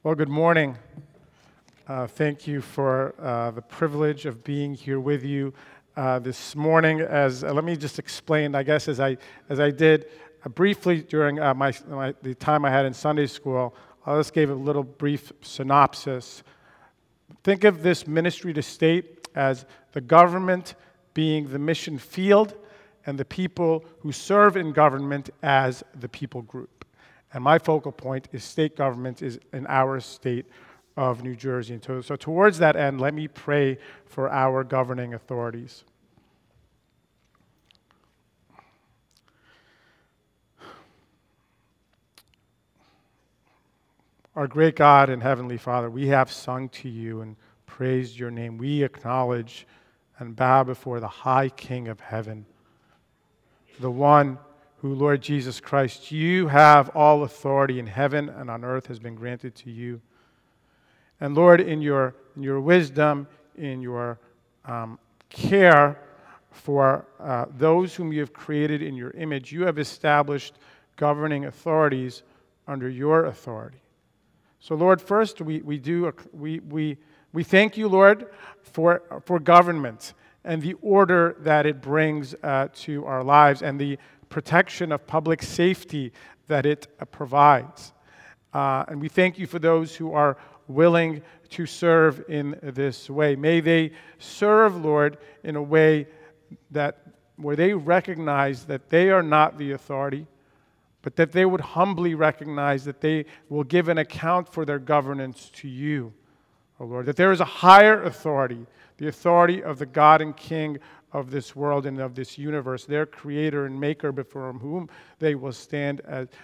Well, good morning. Thank you for the privilege of being here with you this morning. Let me just explain, I guess, as I did briefly during the time I had in Sunday school. I just gave a little brief synopsis. Think of this ministry to state as the government being the mission field, and the people who serve in government as the people group. And my focal point is state government is in our state of New Jersey. And so towards that end, let me pray for our governing authorities. Our great God and Heavenly Father, we have sung to you and praised your name. We acknowledge and bow before the high King of heaven, the one who, Lord Jesus Christ, you have all authority in heaven and on earth has been granted to you. And Lord, in your wisdom, in your care for those whom you have created in your image, you have established governing authorities under your authority. So Lord, first we thank you, Lord, for government and the order that it brings to our lives and the protection of public safety that it provides. And we thank you for those who are willing to serve in this way. May they serve, Lord, in a way where they recognize that they are not the authority, but that they would humbly recognize that they will give an account for their governance to you, O Lord, that there is a higher authority, the authority of the God and King of this world and of this universe, their creator and maker before whom they will stand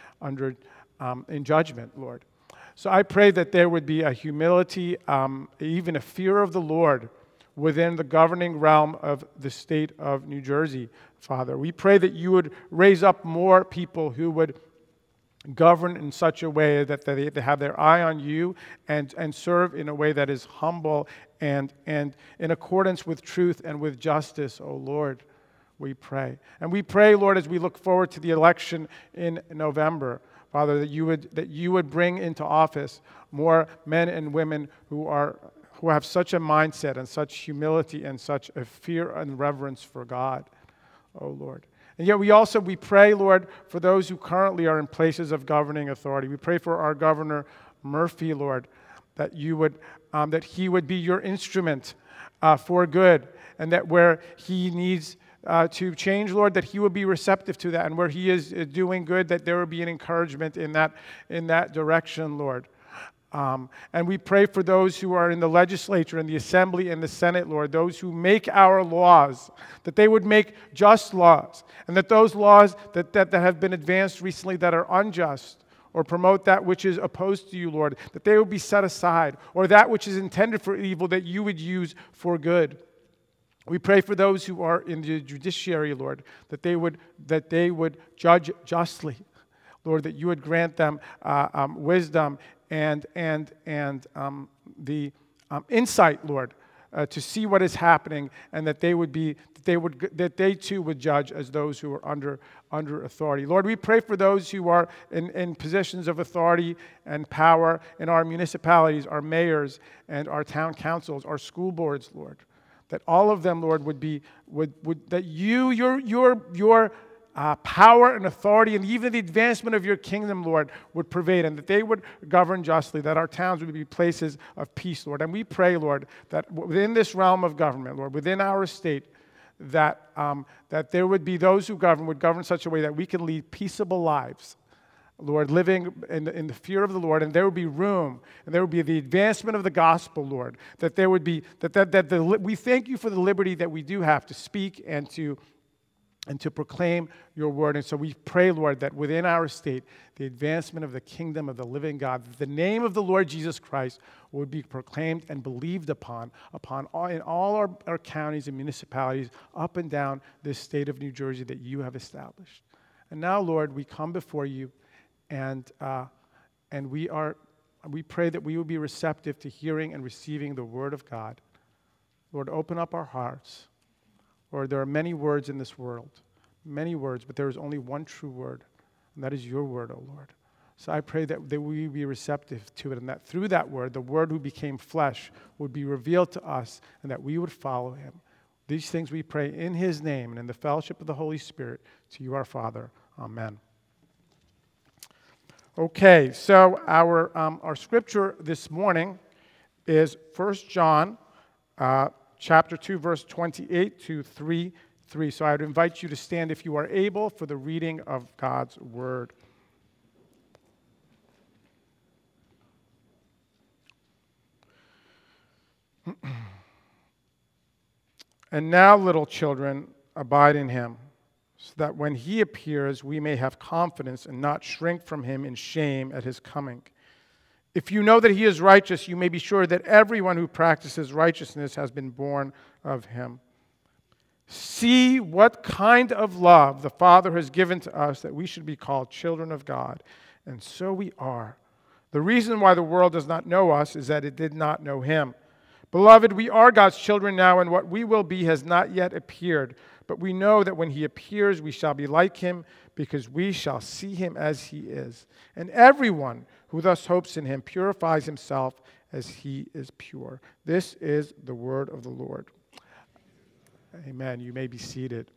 in judgment, Lord. So I pray that there would be a humility, even a fear of the Lord within the governing realm of the state of New Jersey, Father. We pray that you would raise up more people who would govern in such a way that they have their eye on you and serve in a way that is humble and in accordance with truth and with justice, O Lord, we pray. And we pray, Lord, as we look forward to the election in November, Father, that you would bring into office more men and women who have such a mindset and such humility and such a fear and reverence for God, O Lord. And yet we pray, Lord, for those who currently are in places of governing authority. We pray for our Governor Murphy, Lord, that he would be your instrument for good, and that where he needs to change, Lord, that he would be receptive to that, and where he is doing good, that there would be an encouragement in that direction, Lord. And we pray for those who are in the legislature and the assembly and the Senate, Lord, those who make our laws, that they would make just laws, and that those laws that have been advanced recently that are unjust or promote that which is opposed to you, Lord, that they would be set aside, or that which is intended for evil that you would use for good. We pray for those who are in the judiciary, Lord, that they would judge justly, Lord, that you would grant them wisdom and the insight, Lord, to see what is happening, and that they too would judge as those who are under authority. Lord, we pray for those who are in positions of authority and power in our municipalities, our mayors and our town councils, our school boards, Lord, that all of them, Lord, that your power and authority and even the advancement of your kingdom, Lord, would pervade, and that they would govern justly, that our towns would be places of peace, Lord. And we pray, Lord, that within this realm of government, Lord, within our state, that there would be those who would govern in such a way that we can lead peaceable lives, Lord, living in the fear of the Lord, and there would be room, and there would be the advancement of the gospel, Lord, that there would be, we thank you for the liberty that we do have to speak and to proclaim your word. And so we pray, Lord, that within our state, the advancement of the kingdom of the living God, the name of the Lord Jesus Christ would be proclaimed and believed upon in all our counties and municipalities up and down this state of New Jersey that you have established. And now, Lord, we come before you, and we pray that we will be receptive to hearing and receiving the word of God. Lord, open up our hearts. Lord, there are many words in this world, many words, but there is only one true word, and that is your word, O Lord. So I pray that we be receptive to it, and that through that word, the word who became flesh would be revealed to us, and that we would follow him. These things we pray in his name and in the fellowship of the Holy Spirit, to you, our Father. Amen. Okay, so our scripture this morning is 1 John chapter 2, verse 28 to 3:3. So I would invite you to stand if you are able for the reading of God's word. And now, little children, abide in him, so that when he appears, we may have confidence and not shrink from him in shame at his coming. If you know that he is righteous, you may be sure that everyone who practices righteousness has been born of him. See what kind of love the Father has given to us, that we should be called children of God. And so we are. The reason why the world does not know us is that it did not know him. Beloved, we are God's children now, and what we will be has not yet appeared. But we know that when he appears, we shall be like him, because we shall see him as he is. And everyone who thus hopes in him purifies himself as he is pure. This is the word of the Lord. Amen. You may be seated.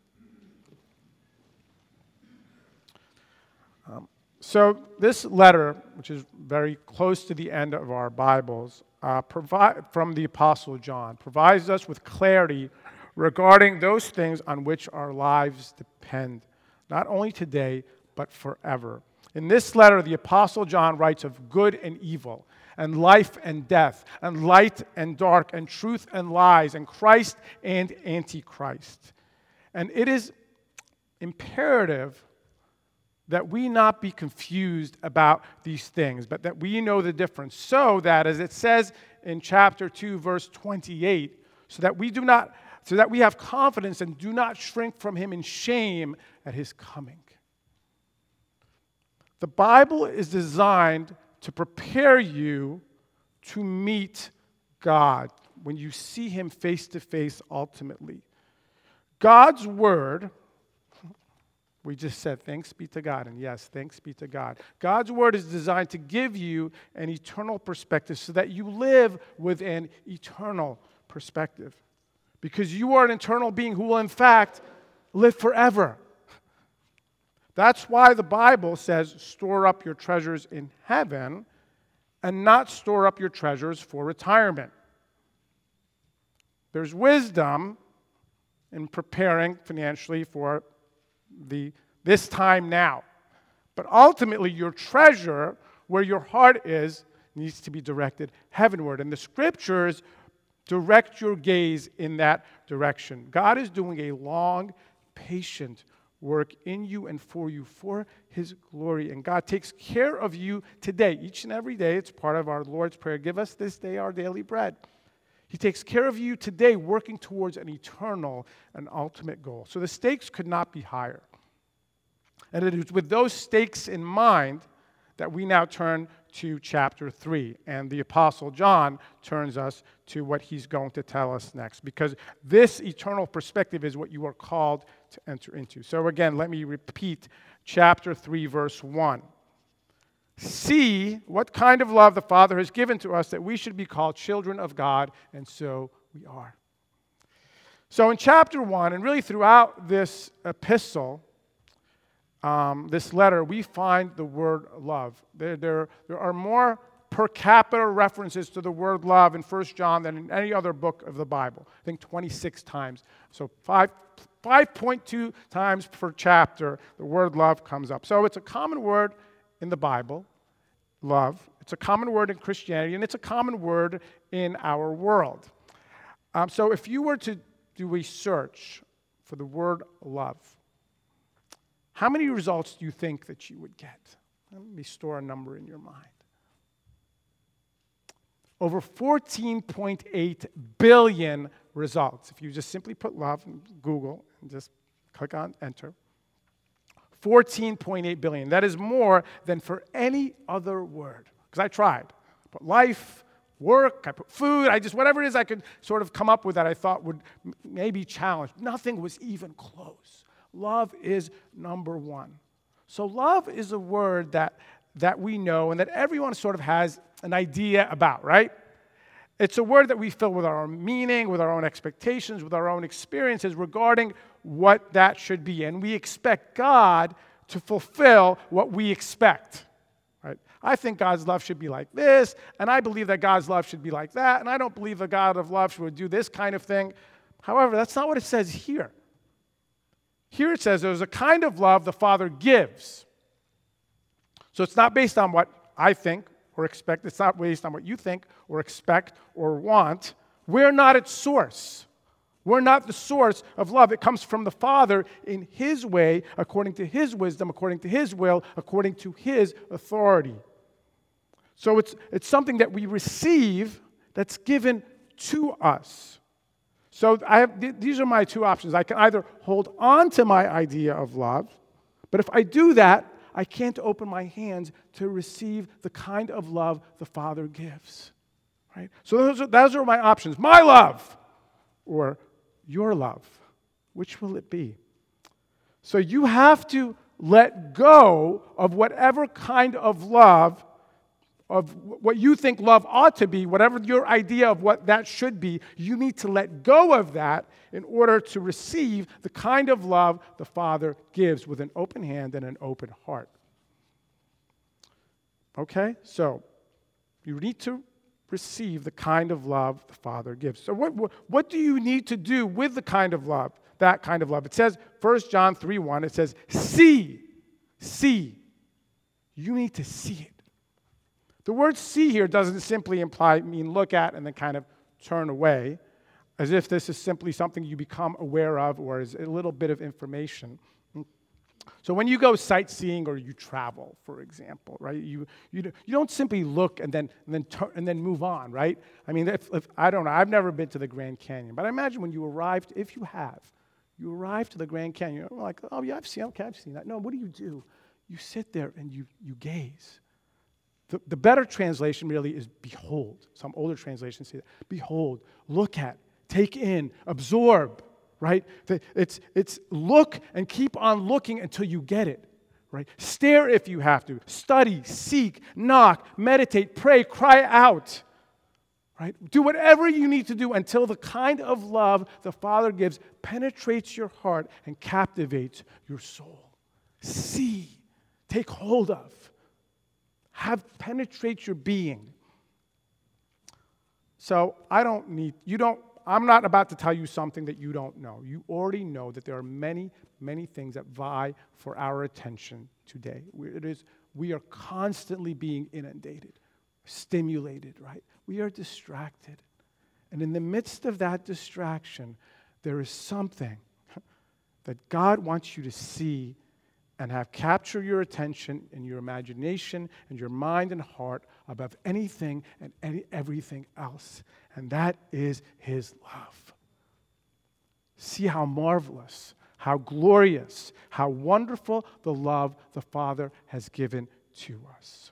So this letter, which is very close to the end of our Bibles, from the Apostle John, provides us with clarity regarding those things on which our lives depend, not only today, but forever. In this letter, the Apostle John writes of good and evil, and life and death, and light and dark, and truth and lies, and Christ and Antichrist. And it is imperative that we not be confused about these things, but that we know the difference, so that, as it says in chapter 2, verse 28, so that we have confidence and do not shrink from him in shame at his coming. The Bible is designed to prepare you to meet God when you see him face to face ultimately. God's word, we just said, thanks be to God. And yes, thanks be to God. God's word is designed to give you an eternal perspective so that you live with an eternal perspective. Because you are an eternal being who will, in fact, live forever. That's why the Bible says, store up your treasures in heaven and not store up your treasures for retirement. There's wisdom in preparing financially for this time now. But ultimately, your treasure, where your heart is, needs to be directed heavenward. And the scriptures direct your gaze in that direction. God is doing a long, patient work in you and for you for his glory. And God takes care of you today, each and every day. It's part of our Lord's Prayer. Give us this day our daily bread. He takes care of you today, working towards an eternal and ultimate goal. So the stakes could not be higher. And it is with those stakes in mind that we now turn to chapter 3. And the Apostle John turns us to what he's going to tell us next. Because this eternal perspective is what you are called to enter into. So again, let me repeat chapter 3, verse 1. See what kind of love the Father has given to us, that we should be called children of God, and so we are. So in chapter 1, and really throughout this epistle, this letter, we find the word love. There are more per capita references to the word love in 1 John than in any other book of the Bible. I think 26 times. So 5.2 times per chapter, the word love comes up. So it's a common word in the Bible, love. It's a common word in Christianity, and it's a common word in our world. So if you were to do a search for the word love, how many results do you think that you would get? Let me store a number in your mind. Over 14.8 billion results. If you just simply put love in Google and just click on enter. 14.8 billion. That is more than for any other word. Because I tried. I put life, work, I put food, whatever it is I could sort of come up with that I thought would maybe challenge. Nothing was even close. Love is number one. So love is a word that that we know and that everyone sort of has an idea about, right? It's a word that we fill with our own meaning, with our own expectations, with our own experiences regarding what that should be. And we expect God to fulfill what we expect, right? I think God's love should be like this, and I believe that God's love should be like that, and I don't believe the God of love should do this kind of thing. However, that's not what it says here. Here it says there's a kind of love the Father gives. So it's not based on what I think or expect. It's not based on what you think or expect or want. We're not its source. We're not the source of love. It comes from the Father in His way, according to His wisdom, according to His will, according to His authority. So it's something that we receive that's given to us. So these are my two options. I can either hold on to my idea of love, but if I do that, I can't open my hands to receive the kind of love the Father gives. Right? So those are my options. My love or your love. Which will it be? So you have to let go of whatever kind of love, of what you think love ought to be, whatever your idea of what that should be. You need to let go of that in order to receive the kind of love the Father gives with an open hand and an open heart. Okay? So you need to receive the kind of love the Father gives. So what do you need to do with the kind of love, that kind of love? It says, 1 John 3:1, it says, see. You need to see it. The word see here doesn't simply mean look at and then kind of turn away, as if this is simply something you become aware of or is a little bit of information. So when you go sightseeing or you travel, for example, right? You don't simply look and then move on, right? I mean, if I don't know, I've never been to the Grand Canyon, but I imagine when you arrived, if you have, you arrive to the Grand Canyon, you're like, oh yeah, I've seen that. No, what do? You sit there and you gaze. The better translation really is behold. Some older translations say that. Behold, look at, take in, absorb, right? It's look and keep on looking until you get it, right? Stare if you have to. Study, seek, knock, meditate, pray, cry out, right? Do whatever you need to do until the kind of love the Father gives penetrates your heart and captivates your soul. See, take hold of. Penetrate your being. So I'm not about to tell you something that you don't know. You already know that there are many, many things that vie for our attention today. We are constantly being inundated, stimulated, right? We are distracted. And in the midst of that distraction, there is something that God wants you to see and have capture your attention and your imagination and your mind and heart above anything and everything else. And that is His love. See how marvelous, how glorious, how wonderful the love the Father has given to us.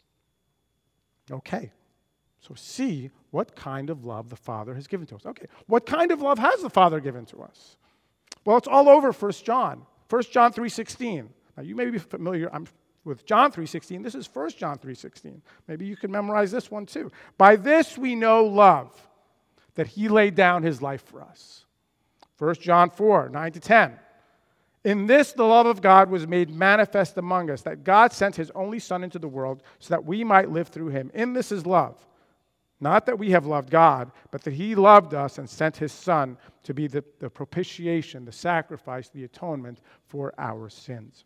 Okay, so see what kind of love the Father has given to us. Okay, what kind of love has the Father given to us? Well, it's all over 1 John. 1 John 3:16. Now, you may be familiar with John 3:16. This is 1 John 3:16. Maybe you can memorize this one too. By this we know love, that He laid down His life for us. 1 John 4:9-10. In this the love of God was made manifest among us, that God sent His only Son into the world so that we might live through Him. In this is love. Not that we have loved God, but that He loved us and sent His Son to be the propitiation, the sacrifice, the atonement for our sins.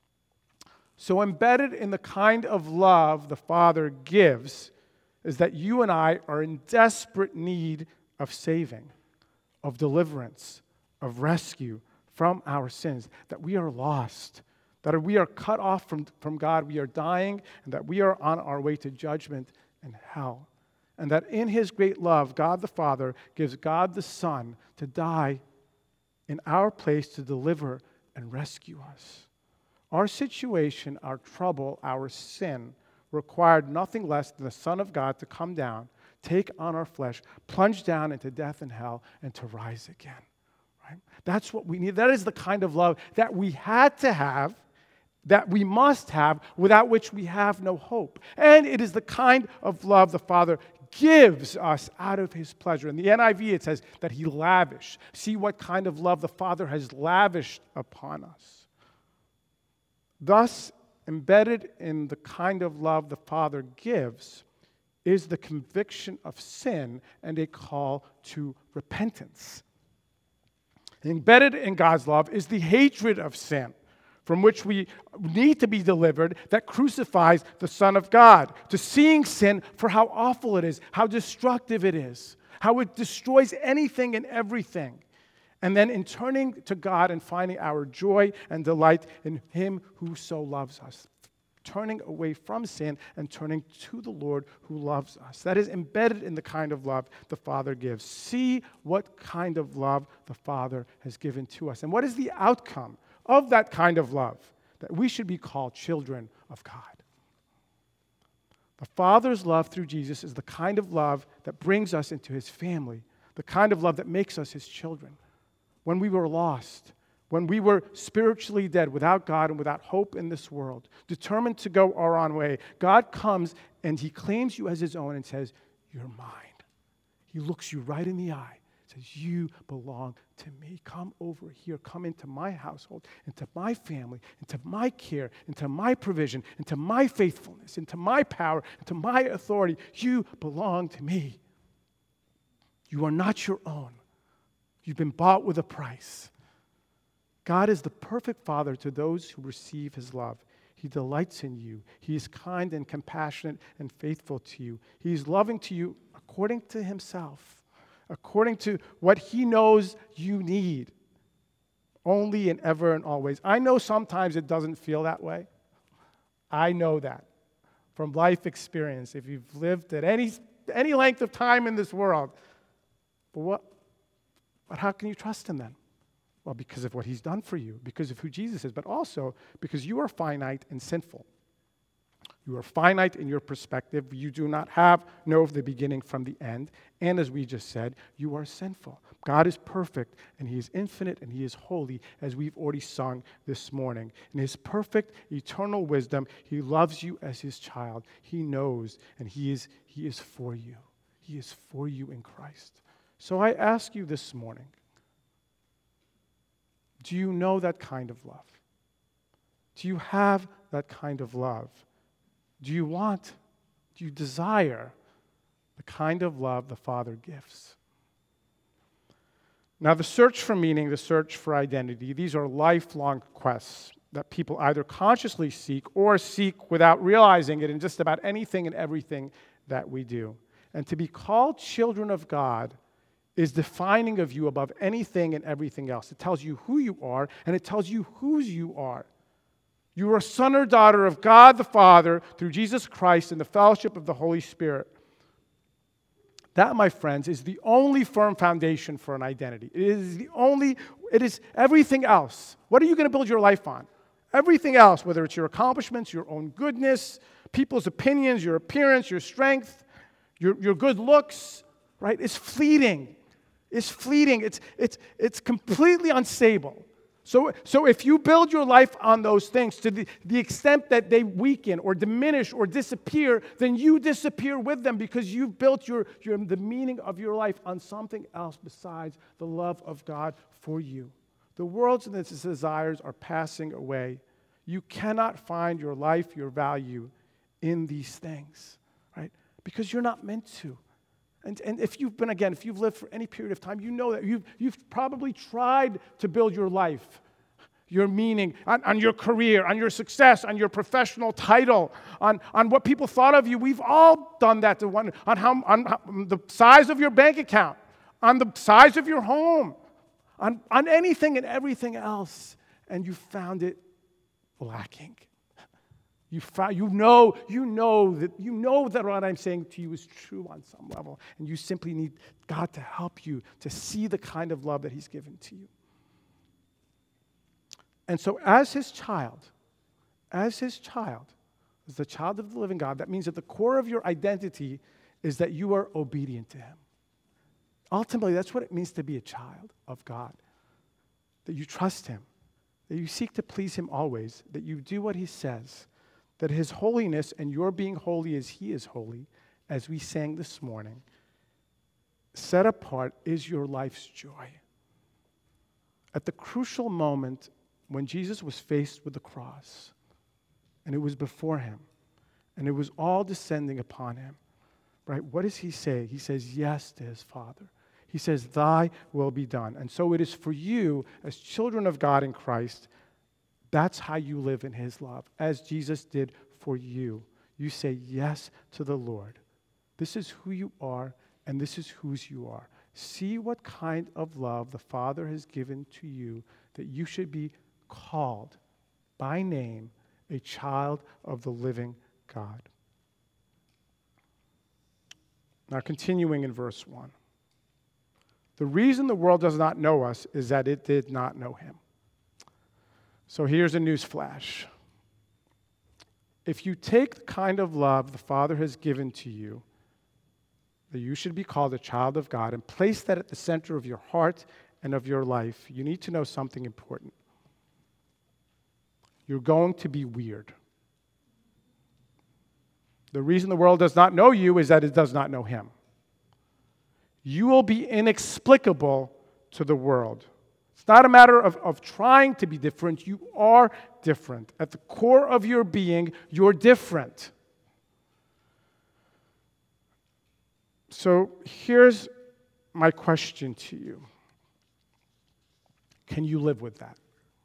So embedded in the kind of love the Father gives is that you and I are in desperate need of saving, of deliverance, of rescue from our sins, that we are lost, that we are cut off from God, we are dying, and that we are on our way to judgment and hell. And that in His great love, God the Father gives God the Son to die in our place to deliver and rescue us. Our situation, our trouble, our sin required nothing less than the Son of God to come down, take on our flesh, plunge down into death and hell, and to rise again. Right? That's what we need. That is the kind of love that we had to have that we must have, without which we have no hope. And it is the kind of love the Father gives us out of his pleasure. In the NIV, it says that he lavished. See what kind of love the Father has lavished upon us. Thus, embedded in the kind of love the Father gives is the conviction of sin and a call to repentance. Embedded in God's love is the hatred of sin, from which we need to be delivered, that crucifies the Son of God, to seeing sin for how awful it is, how destructive it is, how it destroys anything and everything. And then in turning to God and finding our joy and delight in him who so loves us. Turning away from sin and turning to the Lord who loves us. That is embedded in the kind of love the Father gives. See what kind of love the Father has given to us. And what is the outcome of that kind of love? That we should be called children of God. The Father's love through Jesus is the kind of love that brings us into his family, the kind of love that makes us his children. When we were lost, when we were spiritually dead, without God and without hope in this world, determined to go our own way, God comes and he claims you as his own and says, "You're mine." He looks you right in the eye, says, "You belong to me. Come over here. Come into my household, into my family, into my care, into my provision, into my faithfulness, into my power, into my authority. You belong to me. You are not your own. You've been bought with a price." God is the perfect Father to those who receive his love. He delights in you. He is kind and compassionate and faithful to you. He is loving to you according to himself, according to what he knows you need, only and ever and always. I know sometimes it doesn't feel that way. I know that from life experience, if you've lived at any length of time in this world. But how can you trust him then? Well, because of what he's done for you, because of who Jesus is, but also because you are finite and sinful. You are finite in your perspective. You do not know the beginning from the end. And as we just said, you are sinful. God is perfect, and he is infinite, and he is holy, as we've already sung this morning. In his perfect, eternal wisdom, he loves you as his child. He knows, and he is for you. He is for you in Christ. So I ask you this morning, do you know that kind of love? Do you have that kind of love? Do you desire the kind of love the Father gives? Now, the search for meaning, the search for identity, these are lifelong quests that people either consciously seek or seek without realizing it in just about anything and everything that we do. And to be called children of God is defining of you above anything and everything else. It tells you who you are, and it tells you whose you are. You are a son or daughter of God the Father through Jesus Christ in the fellowship of the Holy Spirit. That, my friends, is the only firm foundation for an identity. It is everything else. What are you going to build your life on? Everything else, whether it's your accomplishments, your own goodness, people's opinions, your appearance, your strength, your good looks, right? It's fleeting. It's fleeting. It's completely unstable. So if you build your life on those things to the extent that they weaken or diminish or disappear, then you disappear with them because you've built the meaning of your life on something else besides the love of God for you. The world's and its desires are passing away. You cannot find your life, your value in these things, right? Because you're not meant to. And if you've lived for any period of time, you know that you've probably tried to build your life, your meaning, on your career, on your success, on your professional title, on what people thought of you. We've all done that on the size of your bank account, on the size of your home, on anything and everything else, and you found it lacking. You know that what I'm saying to you is true on some level, and you simply need God to help you to see the kind of love that he's given to you. And so as his child, as the child of the living God, that means at the core of your identity is that you are obedient to him. Ultimately, that's what it means to be a child of God, that you trust him, that you seek to please him always, that you do what he says, that his holiness and your being holy as he is holy, as we sang this morning, set apart is your life's joy. At the crucial moment when Jesus was faced with the cross, and it was before him, and it was all descending upon him, right? What does he say? He says yes to his Father. He says, thy will be done. And so it is for you, as children of God in Christ, that's how you live in his love, as Jesus did for you. You say yes to the Lord. This is who you are, and this is whose you are. See what kind of love the Father has given to you, that you should be called by name a child of the living God. Now, continuing in verse 1. The reason the world does not know us is that it did not know him. So here's a news flash. If you take the kind of love the Father has given to you, that you should be called a child of God, and place that at the center of your heart and of your life, you need to know something important. You're going to be weird. The reason the world does not know you is that it does not know him. You will be inexplicable to the world. It's not a matter of trying to be different. You are different. At the core of your being, you're different. So here's my question to you. Can you live with that?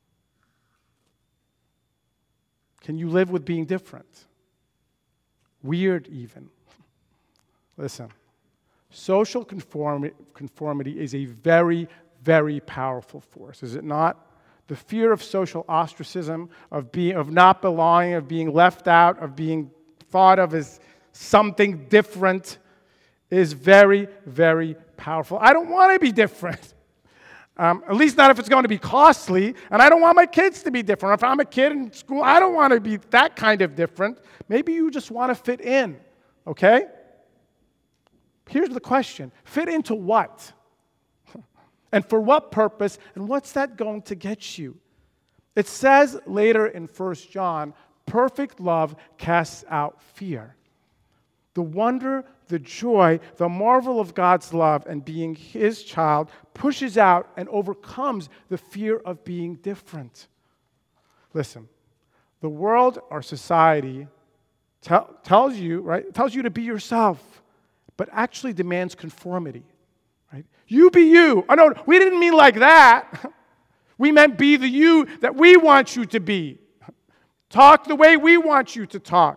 Can you live with being different? Weird even. Listen, social conformity is a very, very powerful force, is it not? The fear of social ostracism, of not belonging, of being left out, of being thought of as something different is very, very powerful. I don't want to be different. At least not if it's going to be costly, and I don't want my kids to be different. If I'm a kid in school, I don't want to be that kind of different. Maybe you just want to fit in, okay? Here's the question. Fit into what? And for what purpose? And what's that going to get you? It says later in 1 John, perfect love casts out fear. The wonder, the joy, the marvel of God's love and being his child pushes out and overcomes the fear of being different. Listen, the world, our society, tells you, right? Tells you to be yourself, but actually demands conformity, right? You be you. Oh, no, we didn't mean like that. We meant be the you that we want you to be. Talk the way we want you to talk.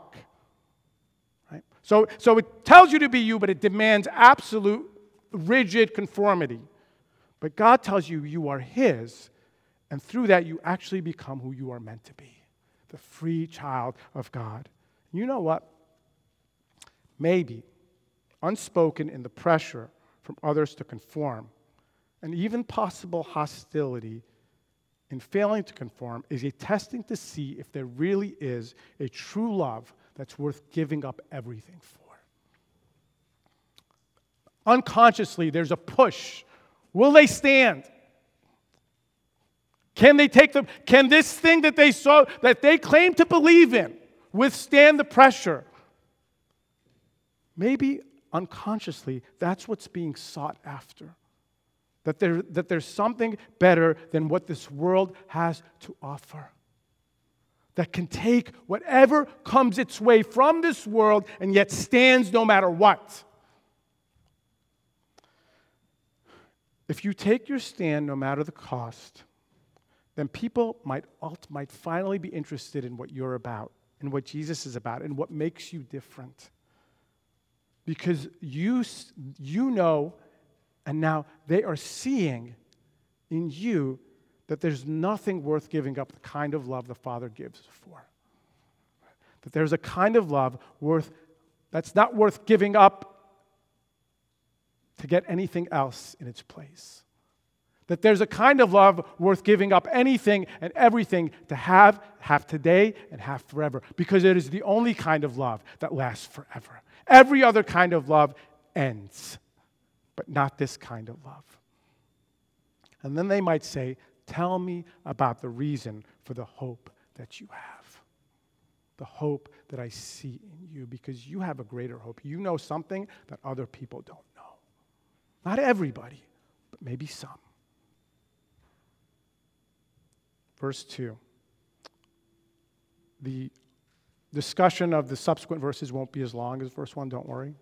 So it tells you to be you, but it demands absolute, rigid conformity. But God tells you you are his, and through that you actually become who you are meant to be, the free child of God. You know what? Maybe, unspoken in the pressure from others to conform, and even possible hostility in failing to conform, is a testing to see if there really is a true love that's worth giving up everything for. Unconsciously, there's a push. Will they stand? Can they take them? Can this thing that they saw, that they claim to believe in, withstand the pressure? Maybe unconsciously, that's what's being sought after. That there's something better than what this world has to offer, that can take whatever comes its way from this world and yet stands no matter what. If you take your stand no matter the cost, then people might finally be interested in what you're about, in what Jesus is about, and what makes you different. Because you know, and now they are seeing in you that there's nothing worth giving up the kind of love the Father gives for. That there's a kind of love that's not worth giving up to get anything else in its place. That there's a kind of love worth giving up anything and everything to have today and have forever. Because it is the only kind of love that lasts forever. Every other kind of love ends, but not this kind of love. And then they might say, Tell me about the reason for the hope that you have. The hope that I see in you, because you have a greater hope. You know something that other people don't know. Not everybody, but maybe some. Verse 2. The discussion of the subsequent verses won't be as long as verse 1, don't worry.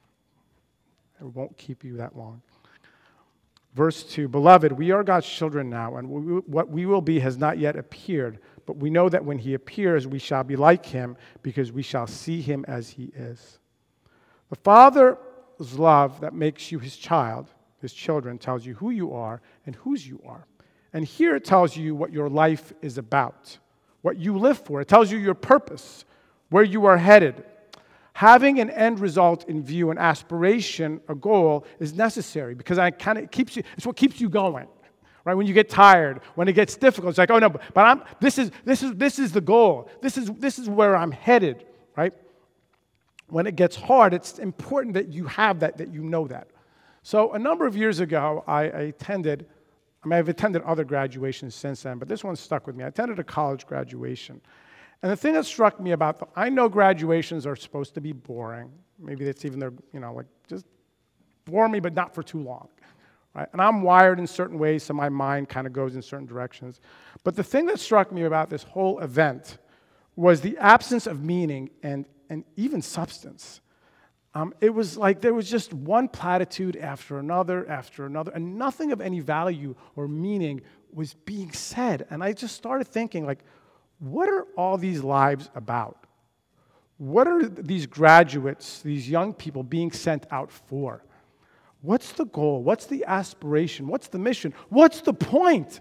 It won't keep you that long. Verse 2, Beloved, we are God's children now, and what we will be has not yet appeared, but we know that when he appears, we shall be like him, because we shall see him as he is. The Father's love that makes you his child, his children, tells you who you are and whose you are. And here it tells you what your life is about, what you live for. It tells you your purpose, where you are headed. Having an end result in view, an aspiration, a goal, is necessary because it's what keeps you going. Right? When you get tired, when it gets difficult, it's like, oh no, but this is the goal. This is where I'm headed, right? When it gets hard, it's important that you have that you know that. So a number of years ago, I've attended other graduations since then, but this one stuck with me. I attended a college graduation. And the thing that struck me about I know graduations are supposed to be boring. Maybe that's even just bore me, but not for too long. Right? And I'm wired in certain ways, so my mind kind of goes in certain directions. But the thing that struck me about this whole event was the absence of meaning and even substance. It was like there was just one platitude after another, and nothing of any value or meaning was being said. And I just started thinking, like, what are all these lives about? What are these graduates, these young people being sent out for? What's the goal? What's the aspiration? What's the mission? What's the point?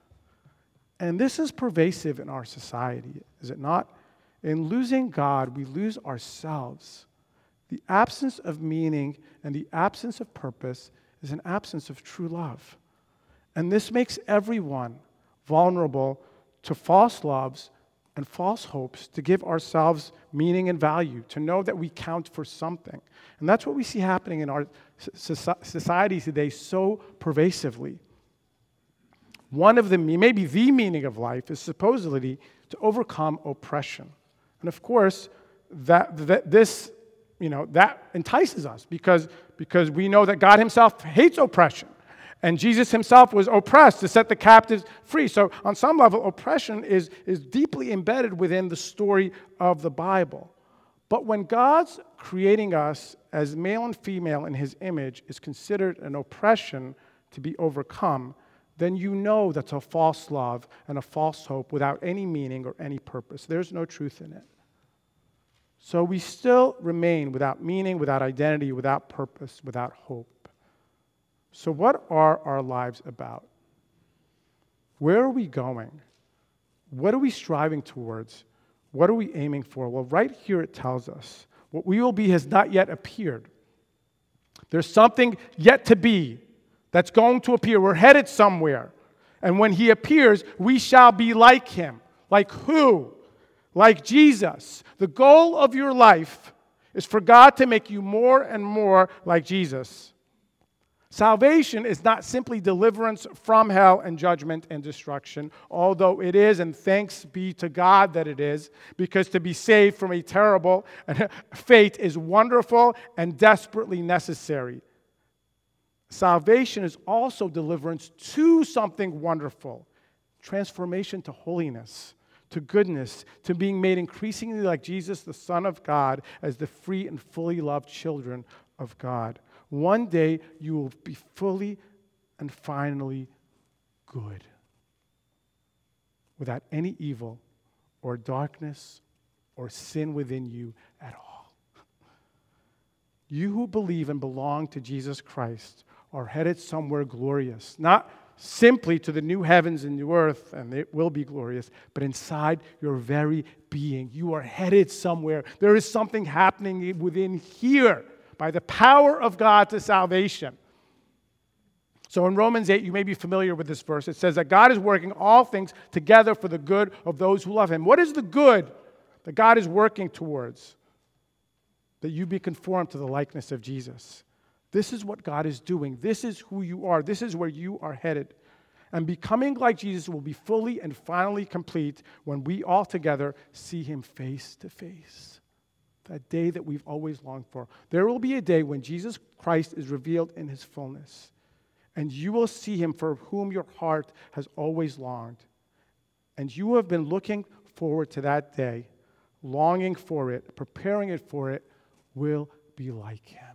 And this is pervasive in our society, is it not? In losing God, we lose ourselves. The absence of meaning and the absence of purpose is an absence of true love. And this makes everyone vulnerable to false loves and false hopes, to give ourselves meaning and value, to know that we count for something. And that's what we see happening in our society today so pervasively. One of the, maybe the meaning of life is supposedly to overcome oppression. And of course, that entices us because we know that God himself hates oppression. And Jesus himself was oppressed to set the captives free. So on some level, oppression is deeply embedded within the story of the Bible. But when God's creating us as male and female in his image is considered an oppression to be overcome, then you know that's a false love and a false hope without any meaning or any purpose. There's no truth in it. So we still remain without meaning, without identity, without purpose, without hope. So what are our lives about? Where are we going? What are we striving towards? What are we aiming for? Well, right here it tells us what we will be has not yet appeared. There's something yet to be that's going to appear. We're headed somewhere. And when he appears, we shall be like him. Like who? Like Jesus. The goal of your life is for God to make you more and more like Jesus. Salvation is not simply deliverance from hell and judgment and destruction, although it is, and thanks be to God that it is, because to be saved from a terrible fate is wonderful and desperately necessary. Salvation is also deliverance to something wonderful, transformation to holiness, to goodness, to being made increasingly like Jesus, the Son of God, as the free and fully loved children of God. One day you will be fully and finally good, without any evil or darkness or sin within you at all. You who believe and belong to Jesus Christ are headed somewhere glorious, not simply to the new heavens and new earth, and it will be glorious, but inside your very being. You are headed somewhere. There is something happening within here by the power of God to salvation. So in Romans 8, you may be familiar with this verse. It says that God is working all things together for the good of those who love him. What is the good that God is working towards? That you be conformed to the likeness of Jesus. This is what God is doing. This is who you are. This is where you are headed. And becoming like Jesus will be fully and finally complete when we all together see him face to face. That day that we've always longed for. There will be a day when Jesus Christ is revealed in his fullness, and you will see him for whom your heart has always longed. And you have been looking forward to that day, longing for it, preparing it for it, will be like him.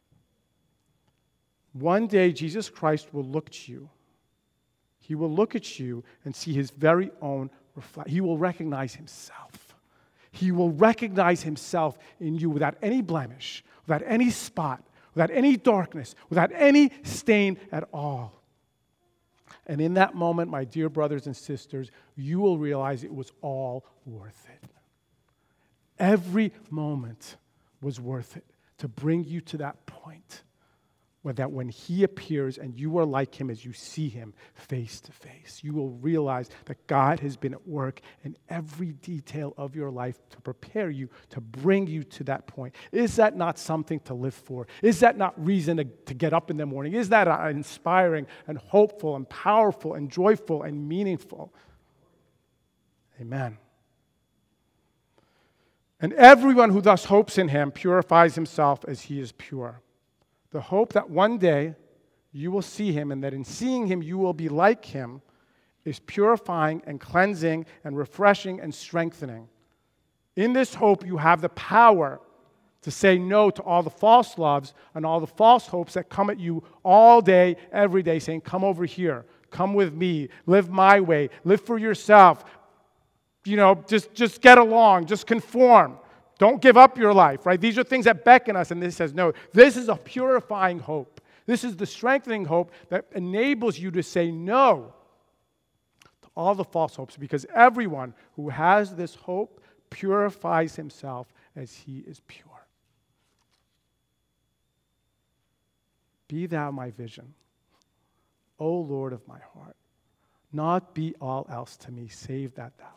One day, Jesus Christ will look at you. He will look at you and see his very own reflection. He will recognize himself. He will recognize himself in you without any blemish, without any spot, without any darkness, without any stain at all. And in that moment, my dear brothers and sisters, you will realize it was all worth it. Every moment was worth it to bring you to that point that when he appears and you are like him as you see him face to face, you will realize that God has been at work in every detail of your life to prepare you, to bring you to that point. Is that not something to live for? Is that not reason to get up in the morning? Is that inspiring and hopeful and powerful and joyful and meaningful? Amen. And everyone who thus hopes in him purifies himself as he is pure. The hope that one day you will see him and that in seeing him you will be like him is purifying and cleansing and refreshing and strengthening. In this hope, you have the power to say no to all the false loves and all the false hopes that come at you all day, every day, saying, come over here, come with me, live my way, live for yourself. Just get along, just conform. Don't give up your life, right? These are things that beckon us, and this says no. This is a purifying hope. This is the strengthening hope that enables you to say no to all the false hopes, because everyone who has this hope purifies himself as he is pure. Be thou my vision, O Lord of my heart. Not be all else to me, save that thou art.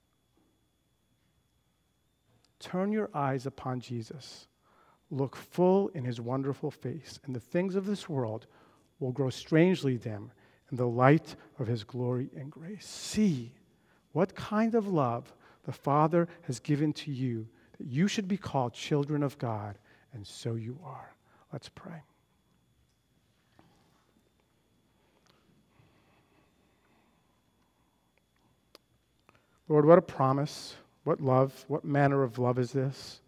Turn your eyes upon Jesus. Look full in his wonderful face, and the things of this world will grow strangely dim in the light of his glory and grace. See what kind of love the Father has given to you, that you should be called children of God, and so you are. Let's pray. Lord, what a promise. What love, what manner of love is this?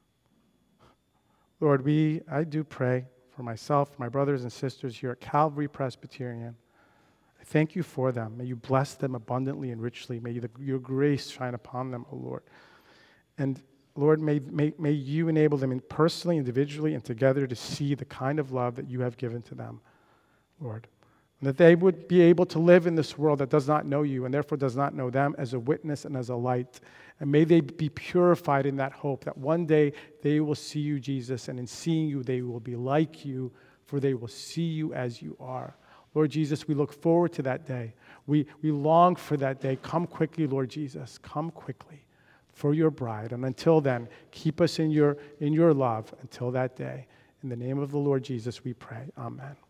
Lord, I do pray for myself, my brothers and sisters here at Calvary Presbyterian. I thank you for them. May you bless them abundantly and richly. May your grace shine upon them, O Lord. And Lord, may you enable them personally, individually, and together to see the kind of love that you have given to them, Lord. And that they would be able to live in this world that does not know you and therefore does not know them as a witness and as a light. And may they be purified in that hope that one day they will see you, Jesus, and in seeing you they will be like you, for they will see you as you are. Lord Jesus, we look forward to that day. We long for that day. Come quickly, Lord Jesus. Come quickly for your bride. And until then, keep us in your love until that day. In the name of the Lord Jesus, we pray. Amen.